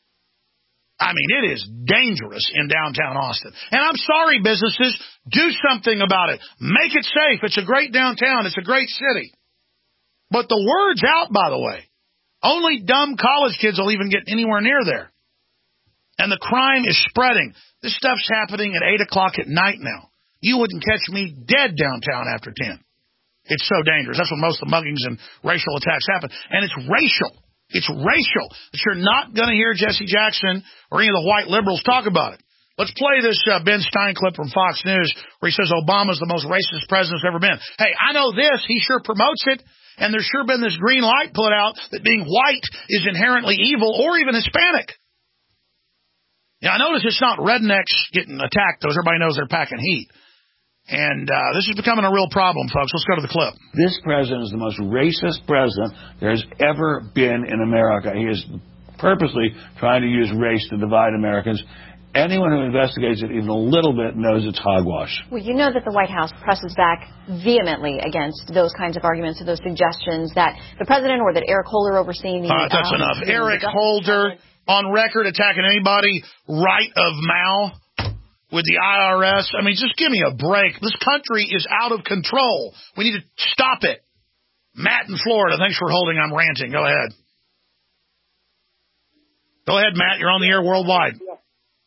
I mean, it is dangerous in downtown Austin. And I'm sorry, businesses, do something about it. Make it safe. It's a great downtown. It's a great city. But the word's out, by the way. Only dumb college kids will even get anywhere near there. And the crime is spreading. This stuff's happening at eight o'clock at night now. You wouldn't catch me dead downtown after ten. It's so dangerous. That's when most of the muggings and racial attacks happen. And it's racial. It's racial. But you're not going to hear Jesse Jackson or any of the white liberals talk about it. Let's play this uh, Ben Stein clip from Fox News where he says Obama's the most racist president there's ever been. Hey, I know this. He sure promotes it. And there's sure been this green light put out that being white is inherently evil or even Hispanic. Yeah, I notice it's not rednecks getting attacked, though. Everybody knows they're packing heat. And uh, this is becoming a real problem, folks. Let's go to the clip. This president is the most racist president there has ever been in America. He is purposely trying to use race to divide Americans. Anyone who investigates it even a little bit knows it's hogwash. Well, you know that the White House presses back vehemently against those kinds of arguments or those suggestions that the president or that Eric Holder overseeing the... Uh, that's um, enough. Eric Holder on record attacking anybody right of Mao with the I R S. I mean, just give me a break. This country is out of control. We need to stop it. Matt in Florida, thanks for holding. I'm ranting. Go ahead. Go ahead, Matt. You're on the air worldwide. Yeah,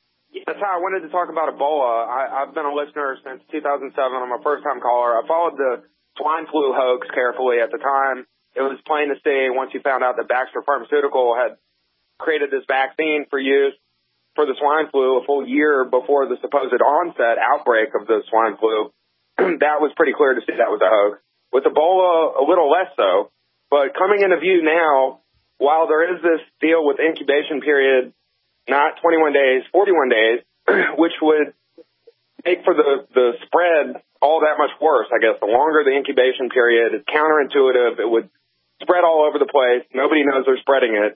That's how I wanted to talk about Ebola. I, I've been a listener since two thousand seven. I'm a first-time caller. I followed the swine flu hoax carefully at the time. It was plain to see once you found out that Baxter Pharmaceutical had created this vaccine for use for the swine flu a full year before the supposed onset outbreak of the swine flu. That was pretty clear to see that was a hoax. With Ebola, a little less so. But coming into view now, while there is this deal with incubation period, not twenty-one days, forty-one days, which would make for the, the spread all that much worse, I guess. The longer the incubation period, it's counterintuitive. It would spread all over the place. Nobody knows they're spreading it.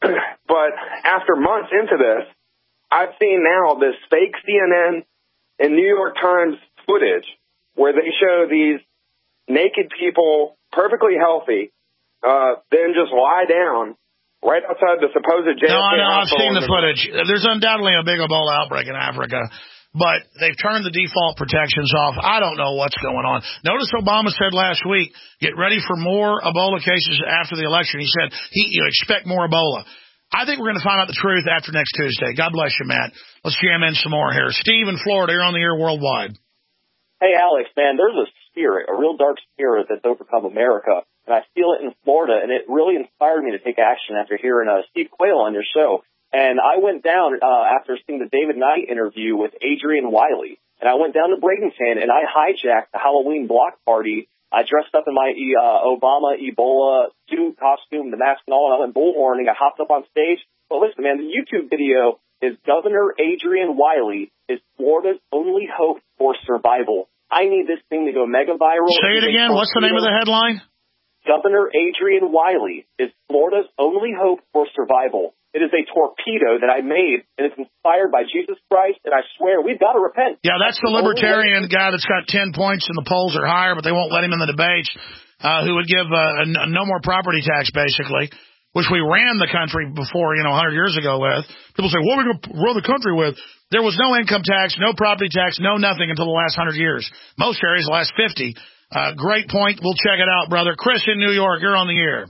But after months into this, I've seen now this fake C N N and New York Times footage where they show these naked people, perfectly healthy, uh, then just lie down right outside the supposed J F K No, no, I've seen the the footage. There's undoubtedly a big Ebola outbreak in Africa, but they've turned the default protections off. I don't know what's going on. Notice Obama said last week, get ready for more Ebola cases after the election. He said, he, you know, expect more Ebola. I think we're going to find out the truth after next Tuesday. God bless you, Matt. Let's jam in some more here. Steve in Florida, you're on the air worldwide. Hey, Alex, man, there's a spirit, a real dark spirit that's overcome America. And I feel it in Florida, and it really inspired me to take action after hearing uh, Steve Quayle on your show. And I went down uh, after seeing the David Knight interview with Adrian Wiley, and I went down to Bradenton, and I hijacked the Halloween block party. I dressed up in my uh, Obama Ebola suit costume, the mask and all, and I went bullhorning. I hopped up on stage. But listen, man, the YouTube video is Governor Adrian Wiley is Florida's only hope for survival. I need this thing to go mega viral. Say it again. What's the name of the headline? Governor Adrian Wiley is Florida's only hope for survival. It is a torpedo that I made, and it's inspired by Jesus Christ, and I swear we've got to repent. Yeah, that's the libertarian guy that's got ten points and the polls are higher, but they won't let him in the debates, uh, who would give uh, a, a no more property tax, basically, which we ran the country before, you know, one hundred years ago with. People say, what are we going to run the country with? There was no income tax, no property tax, no nothing until the last one hundred years. Most areas, the last fifty. Uh, great point. We'll check it out, brother. Chris in New York, you're on the air.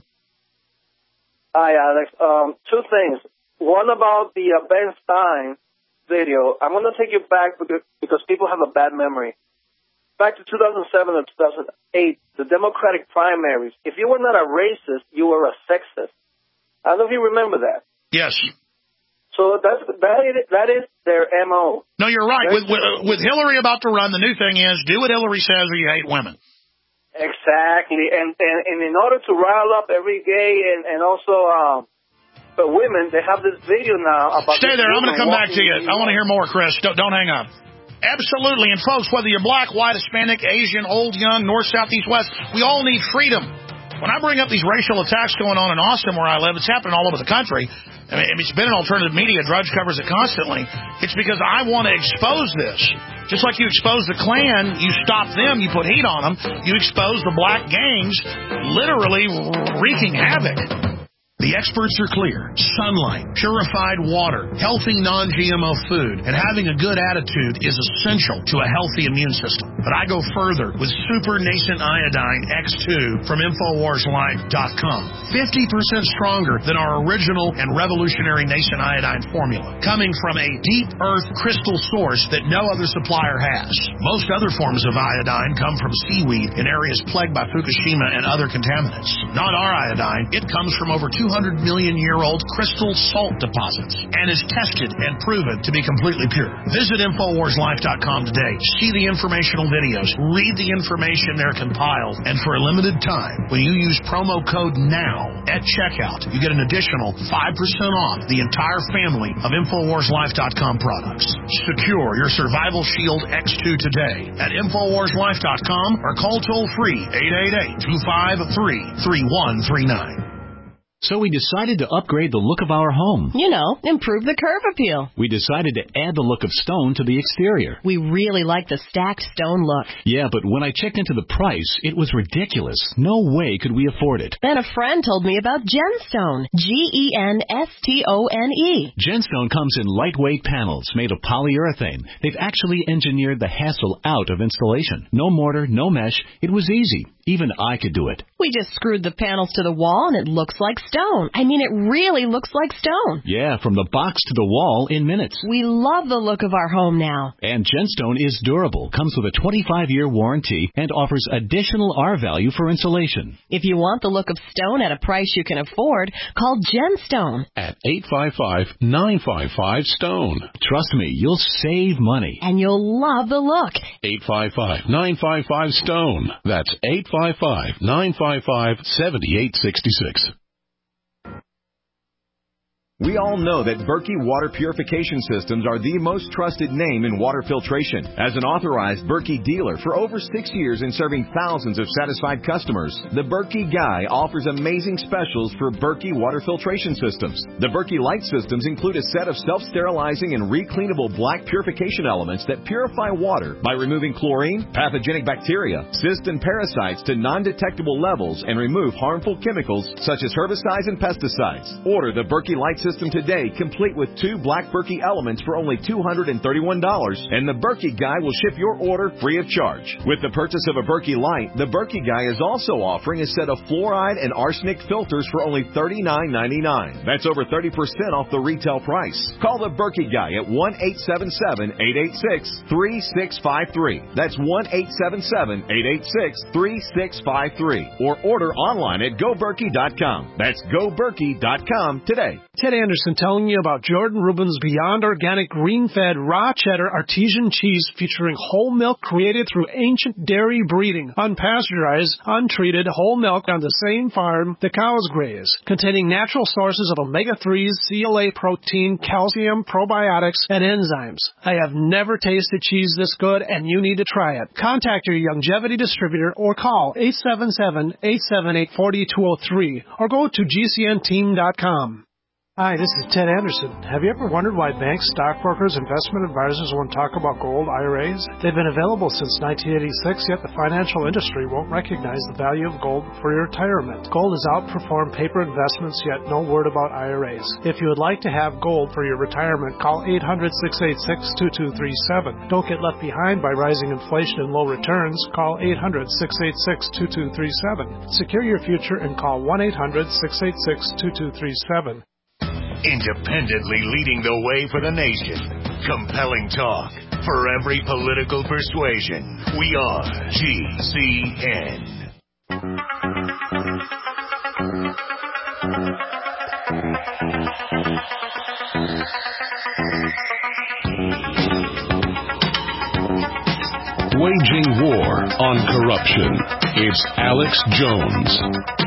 Hi, Alex. Um, two things. One about the uh, Ben Stein video. I'm going to take you back because, because people have a bad memory. Back to two thousand seven and two thousand eight, the Democratic primaries. If you were not a racist, you were a sexist. I don't know if you remember that. Yes. So that's, that, is, that is their M O. No, you're right. With, with, with Hillary about to run, the new thing is do what Hillary says or you hate women. Exactly. And, and, and in order to rile up every gay and, and also um, the women, they have this video now about... Stay there. I'm going to come back to you. I want to hear more, Chris. Don't, don't hang up. Absolutely. And, folks, whether you're black, white, Hispanic, Asian, old, young, north, south, east, west, we all need freedom. When I bring up these racial attacks going on in Austin where I live, it's happening all over the country. I mean, it's been in alternative media. Drudge covers it constantly. It's because I want to expose this. Just like you expose the Klan, you stop them, you put heat on them. You expose the black gangs literally wreaking havoc. The experts are clear. Sunlight, purified water, healthy non-G M O food, and having a good attitude is essential to a healthy immune system. But I go further with Super Nascent Iodine X two from Infowars Life dot com. fifty percent stronger than our original and revolutionary Nascent Iodine formula, coming from a deep earth crystal source that no other supplier has. Most other forms of iodine come from seaweed in areas plagued by Fukushima and other contaminants. Not our iodine. It comes from over two hundred million year old crystal salt deposits and is tested and proven to be completely pure. Visit Infowars Life dot com today. See the informational videos. Read the information they're compiled. And for a limited time, when you use promo code NOW at checkout, you get an additional five percent off the entire family of Infowars Life dot com products. Secure your Survival Shield X two today at Infowars Life dot com or call toll free eight eight eight, two five three, three one three nine. So we decided to upgrade the look of our home. You know, improve the curb appeal. We decided to add the look of stone to the exterior. We really like the stacked stone look. Yeah, but when I checked into the price, it was ridiculous. No way could we afford it. Then a friend told me about Genstone. G E N S T O N E. Genstone comes in lightweight panels made of polyurethane. They've actually engineered the hassle out of installation. No mortar, no mesh. It was easy. Even I could do it. We just screwed the panels to the wall and it looks like stone. I mean, it really looks like stone. Yeah, from the box to the wall in minutes. We love the look of our home now. And Gemstone is durable, comes with a twenty-five year warranty, and offers additional R-value for insulation. If you want the look of stone at a price you can afford, call Gemstone. At eight five five, nine five five, STONE. Trust me, you'll save money. And you'll love the look. eight five five, nine five five, STONE. That's eight five five, nine five five, seven eight six six. We all know that Berkey Water Purification Systems are the most trusted name in water filtration. As an authorized Berkey dealer for over six years and serving thousands of satisfied customers, the Berkey Guy offers amazing specials for Berkey Water Filtration Systems. The Berkey Light Systems include a set of self-sterilizing and recleanable black purification elements that purify water by removing chlorine, pathogenic bacteria, cysts, and parasites to non-detectable levels and remove harmful chemicals such as herbicides and pesticides. Order the Berkey Light System today, complete with two black Berkey elements for only two hundred thirty-one dollars, and the Berkey Guy will ship your order free of charge. With the purchase of a Berkey Light, the Berkey Guy is also offering a set of fluoride and arsenic filters for only thirty-nine ninety-nine. That's over thirty percent off the retail price. Call the Berkey Guy at one eight seven seven, eight eight six, three six five three. That's one eight seven seven, eight eight six, three six five three. Or order online at go berkey dot com. That's go berkey dot com today. Ted Anderson telling you about Jordan Rubin's Beyond Organic Green-Fed Raw Cheddar Artesian Cheese featuring whole milk created through ancient dairy breeding, unpasteurized, untreated whole milk on the same farm the cows graze, containing natural sources of omega threes, C L A protein, calcium, probiotics, and enzymes. I have never tasted cheese this good, and you need to try it. Contact your Youngevity distributor or call eight seven seven, eight seven eight, four two zero three or go to G C N team dot com. Hi, this is Ted Anderson. Have you ever wondered why banks, stockbrokers, investment advisors won't talk about gold I R As? They've been available since nineteen eighty-six, yet the financial industry won't recognize the value of gold for your retirement. Gold has outperformed paper investments, yet no word about I R As. If you would like to have gold for your retirement, call eight hundred, six eight six, two two three seven. Don't get left behind by rising inflation and low returns. Call eight hundred, six eight six, two two three seven. Secure your future and call one eight hundred, six eight six, two two three seven. Independently leading the way for the nation. Compelling talk for every political persuasion. We are G C N. Waging war on corruption. It's Alex Jones.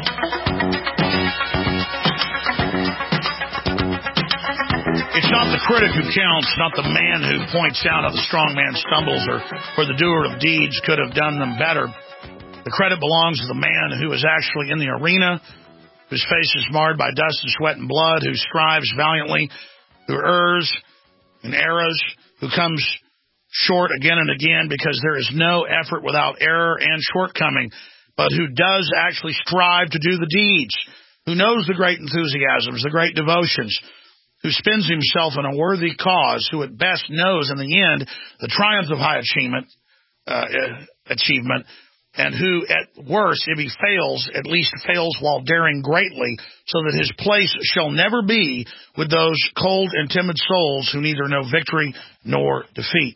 It's not the critic who counts, not the man who points out how the strong man stumbles or, or the doer of deeds could have done them better. The credit belongs to the man who is actually in the arena, whose face is marred by dust and sweat and blood, who strives valiantly, who errs and errors, who comes short again and again because there is no effort without error and shortcoming, but who does actually strive to do the deeds, who knows the great enthusiasms, the great devotions, who spends himself in a worthy cause, who at best knows in the end the triumph of high achievement, uh, achievement, and who at worst, if he fails, at least fails while daring greatly, so that his place shall never be with those cold and timid souls who neither know victory nor defeat.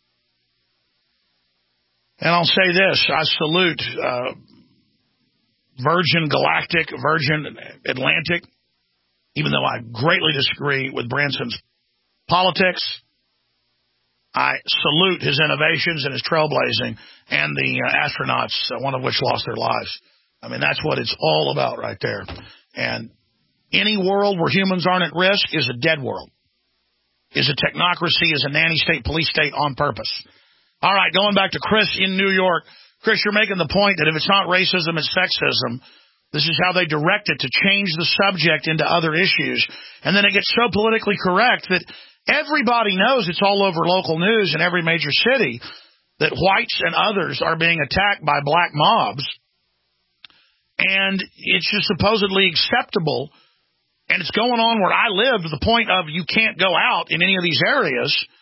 And I'll say this, I salute uh, Virgin Galactic, Virgin Atlantic, even though I greatly disagree with Branson's politics. I salute his innovations and his trailblazing and the uh, astronauts, uh, one of which lost their lives. I mean, that's what it's all about right there. And any world where humans aren't at risk is a dead world, is a technocracy, is a nanny state, police state on purpose. All right, going back to Chris in New York. Chris, you're making the point that if it's not racism, it's sexism. This is how they direct it, to change the subject into other issues. And then it gets so politically correct that everybody knows, it's all over local news in every major city, that whites and others are being attacked by black mobs. And it's just supposedly acceptable. And it's going on where I live to the point of you can't go out in any of these areas.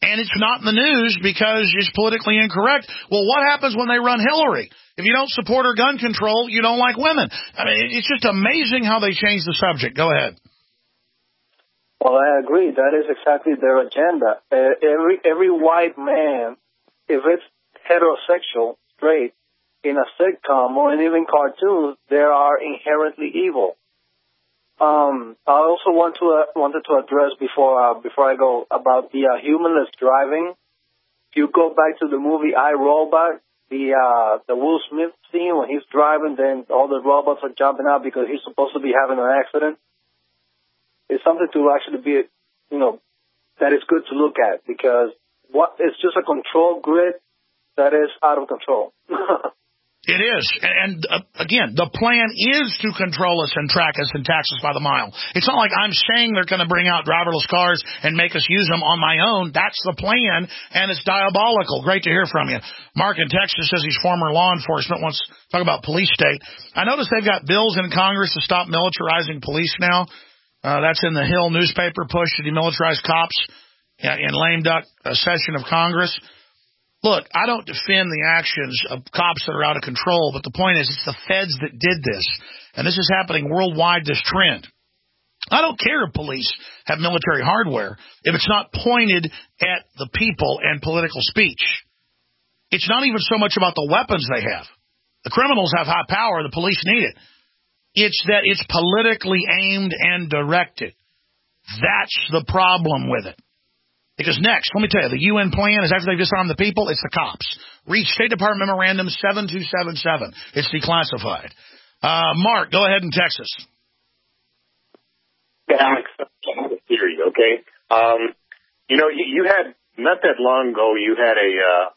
And it's not in the news because it's politically incorrect. Well, what happens when they run Hillary? If you don't support her gun control, you don't like women. I mean, it's just amazing how they change the subject. Go ahead. Well, I agree. That is exactly their agenda. Uh, every every white man, if it's heterosexual, straight, in a sitcom or in even cartoons, they are inherently evil. Um, I also want to uh, wanted to address before uh, before I go about the uh, humanless driving. If you go back to the movie I, Robot, the uh, the Will Smith scene when he's driving, then all the robots are jumping out because he's supposed to be having an accident. It's something to actually be, you know, that is good to look at because what it's just a control grid that is out of control. It is. And, uh, again, the plan is to control us and track us and tax us by the mile. It's not like I'm saying they're going to bring out driverless cars and make us use them on my own. That's the plan, and it's diabolical. Great to hear from you. Mark in Texas says he's former law enforcement, wants to talk about police state. I notice they've got bills in Congress to stop militarizing police now. Uh, that's in the Hill newspaper push to demilitarize cops in lame duck uh, session of Congress. Look, I don't defend the actions of cops that are out of control, but the point is it's the feds that did this, and this is happening worldwide, this trend. I don't care if police have military hardware if it's not pointed at the people and political speech. It's not even so much about the weapons they have. The criminals have high power. The police need it. It's that it's politically aimed and directed. That's the problem with it. Because next, let me tell you, the U N plan is after they disarm the people, it's the cops. Read State Department Memorandum seven two seven seven. It's declassified. Uh, Mark, go ahead in Texas. Alex, I have a theory, okay? Um, you know, you, you had, not that long ago, you had a,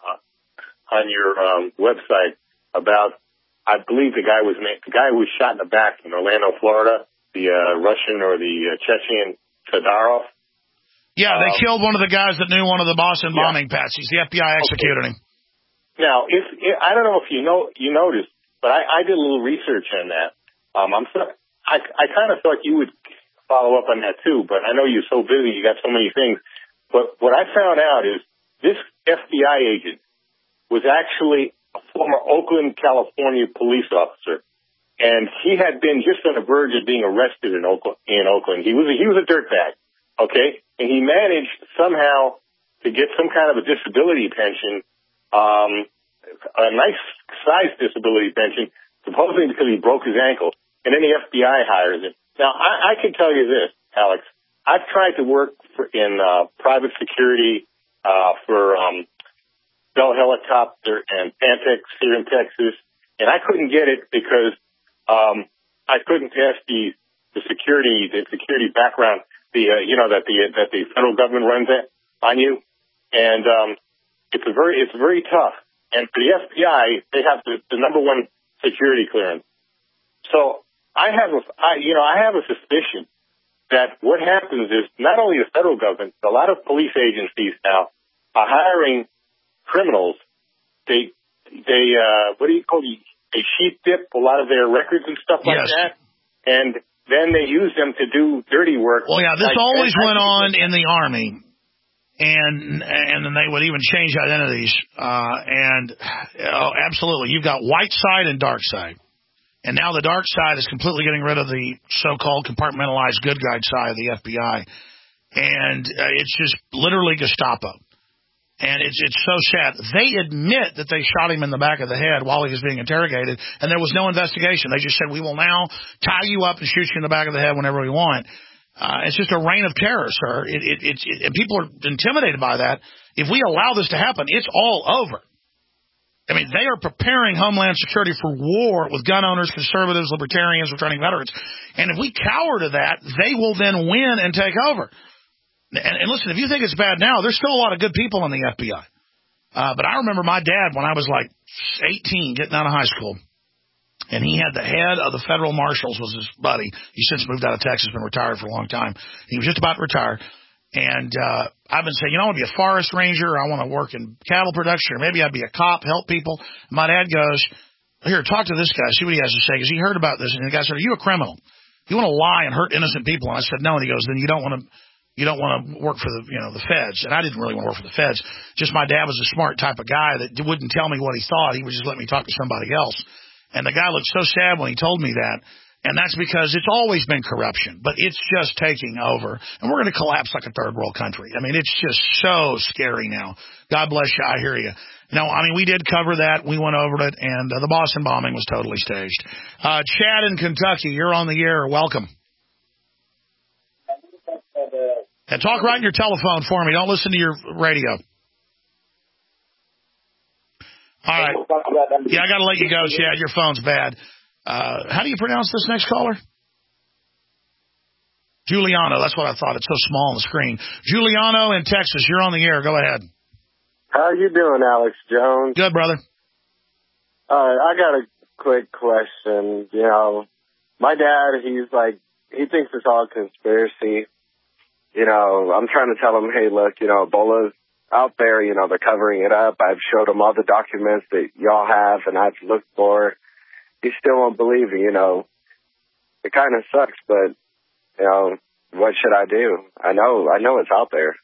uh, on your um, website about, I believe the guy was named, the guy who was shot in the back in Orlando, Florida, the uh, Russian or the uh, Chechen Todorov. Yeah, they um, killed one of the guys that knew one of the Boston yeah. bombing patsies. The F B I executed okay. him. Now, if, if I don't know if you know you noticed, but I, I did a little research on that. Um, I'm so, I I kind of thought you would follow up on that too, but I know you're so busy, you got so many things. But what I found out is this F B I agent was actually a former Oakland, California police officer, and he had been just on the verge of being arrested in Oakland. In Oakland, he was a, he was a dirtbag. Okay, and he managed somehow to get some kind of a disability pension, um, a nice sized disability pension, supposedly because he broke his ankle, and then the F B I hires him. Now, I, I can tell you this, Alex. I've tried to work for, in uh, private security uh, for um, Bell Helicopter and Pantex here in Texas, and I couldn't get it because um, I couldn't pass the the security the security background. The uh, you know that the that the federal government runs it on you, and um, it's a very it's very tough. And for the F B I, they have the, the number one security clearance. So I have a I, you know I have a suspicion that what happens is not only the federal government, but a lot of police agencies now are hiring criminals. They they uh, what do you call it? They sheep dip a lot of their records and stuff like yes. that, and then they use them to do dirty work. Well, yeah, this like, always I, went I, on in the Army, and and then they would even change identities. Uh, and oh, absolutely, you've got white side and dark side, and now the dark side is completely getting rid of the so-called compartmentalized good guy side of the F B I, and uh, it's just literally Gestapo. And it's it's so sad. They admit that they shot him in the back of the head while he was being interrogated, and there was no investigation. They just said, we will now tie you up and shoot you in the back of the head whenever we want. Uh, it's just a reign of terror, sir. It, it, it, it, and people are intimidated by that. If we allow this to happen, it's all over. I mean, they are preparing Homeland Security for war with gun owners, conservatives, libertarians, returning veterans. And if we cower to that, they will then win and take over. And, and listen, if you think it's bad now, there's still a lot of good people in the F B I. Uh, but I remember my dad when I was like eighteen, getting out of high school, and he had the head of the federal marshals was his buddy. He since moved out of Texas, been retired for a long time. He was just about to retire. And uh, I've been saying, you know, I want to be a forest ranger. I want to work in cattle production, or maybe I'd be a cop, help people. And my dad goes, here, talk to this guy, see what he has to say, because he heard about this. And the guy said, are you a criminal? You want to lie and hurt innocent people? And I said, no. And he goes, then you don't want to you don't want to work for the, you know, the feds. And I didn't really want to work for the feds. Just my dad was a smart type of guy that wouldn't tell me what he thought. He would just let me talk to somebody else. And the guy looked so sad when he told me that. And that's because it's always been corruption, but it's just taking over. And we're going to collapse like a third world country. I mean, it's just so scary now. God bless you. I hear you. No, I mean, we did cover that. We went over it, and uh, the Boston bombing was totally staged. Uh, Chad in Kentucky, you're on the air. Welcome. And talk right in your telephone for me. Don't listen to your radio. All right. Yeah, I got to let you go, Chad. Your phone's bad. Uh, how do you pronounce this next caller? Giuliano. That's what I thought. It's so small on the screen. Giuliano in Texas. You're on the air. Go ahead. How you doing, Alex Jones? Good, brother. Uh, I got a quick question. You know, my dad, he's like, he thinks it's all conspiracy. You know, I'm trying to tell him, hey, look, you know, Ebola's out there, you know, they're covering it up. I've showed him all the documents that y'all have and I've looked for. He still won't believe it, you know. It kind of sucks, but, you know, what should I do? I know, I know it's out there.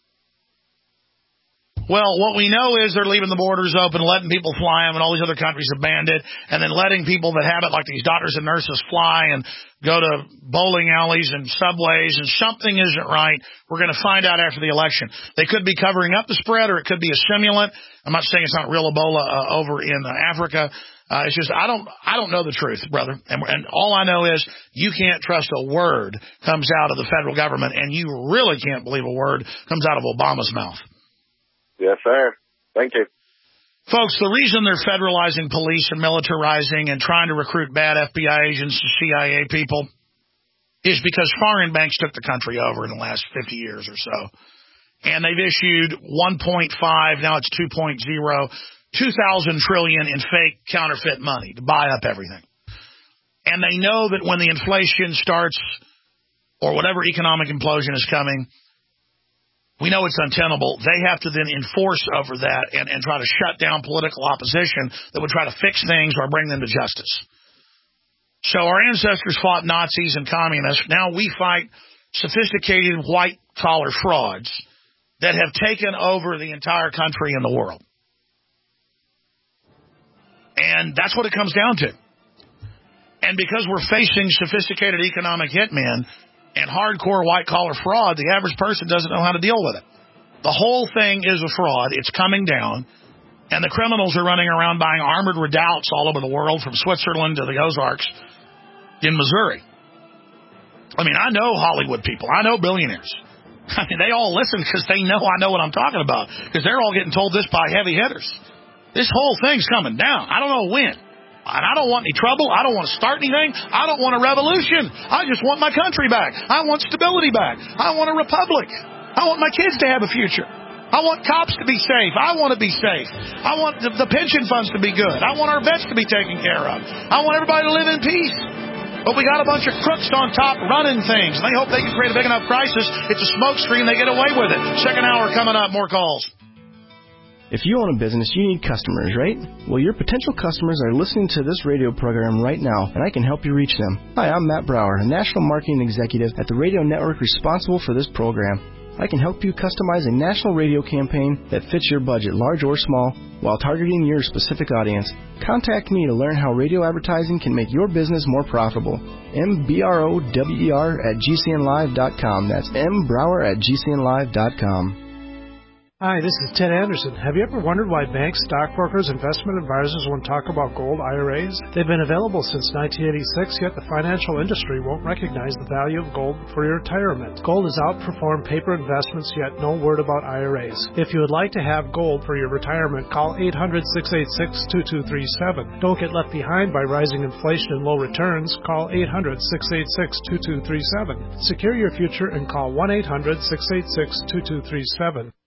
Well, what we know is they're leaving the borders open, letting people fly them, and all these other countries have banned it, and then letting people that have it, like these doctors and nurses, fly and go to bowling alleys and subways, and something isn't right. We're going to find out after the election. They could be covering up the spread, or it could be a simulant. I'm not saying it's not real Ebola uh, over in uh, Africa. Uh, it's just I don't I don't know the truth, brother. And, and all I know is you can't trust a word comes out of the federal government, and you really can't believe a word comes out of Obama's mouth. Yes, sir. Thank you. Folks, the reason they're federalizing police and militarizing and trying to recruit bad F B I agents to C I A people is because foreign banks took the country over in the last fifty years or so. And they've issued one point five, now it's two point oh, two thousand trillion in fake counterfeit money to buy up everything. And they know that when the inflation starts or whatever economic implosion is coming, we know it's untenable. They have to then enforce over that and, and try to shut down political opposition that would try to fix things or bring them to justice. So our ancestors fought Nazis and communists. Now we fight sophisticated white-collar frauds that have taken over the entire country and the world. And that's what it comes down to. And because we're facing sophisticated economic hitmen and hardcore white-collar fraud, the average person doesn't know how to deal with it. The whole thing is a fraud. It's coming down. And the criminals are running around buying armored redoubts all over the world, from Switzerland to the Ozarks in Missouri. I mean, I know Hollywood people. I know billionaires. I mean, they all listen because they know I know what I'm talking about, because they're all getting told this by heavy hitters. This whole thing's coming down. I don't know when. And I don't want any trouble. I don't want to start anything. I don't want a revolution. I just want my country back. I want stability back. I want a republic. I want my kids to have a future. I want cops to be safe. I want to be safe. I want the, the pension funds to be good. I want our vets to be taken care of. I want everybody to live in peace. But we got a bunch of crooks on top running things. They hope they can create a big enough crisis. It's a smoke screen. They get away with it. Second hour coming up. More calls. If you own a business, you need customers, right? Well, your potential customers are listening to this radio program right now, and I can help you reach them. Hi, I'm Matt Brower, a National Marketing Executive at the radio network responsible for this program. I can help you customize a national radio campaign that fits your budget, large or small, while targeting your specific audience. Contact me to learn how radio advertising can make your business more profitable. M B R O W E R at G C N live dot com. That's M Brower at G C N live dot com. Hi, this is Ted Anderson. Have you ever wondered why banks, stockbrokers, investment advisors won't talk about gold I R As? They've been available since nineteen eighty-six, yet the financial industry won't recognize the value of gold for your retirement. Gold has outperformed paper investments, yet no word about I R As. If you would like to have gold for your retirement, call eight hundred, six eight six, two two three seven. Don't get left behind by rising inflation and low returns. Call eight hundred, six eight six, two two three seven. Secure your future and call one eight hundred, six eight six, two two three seven.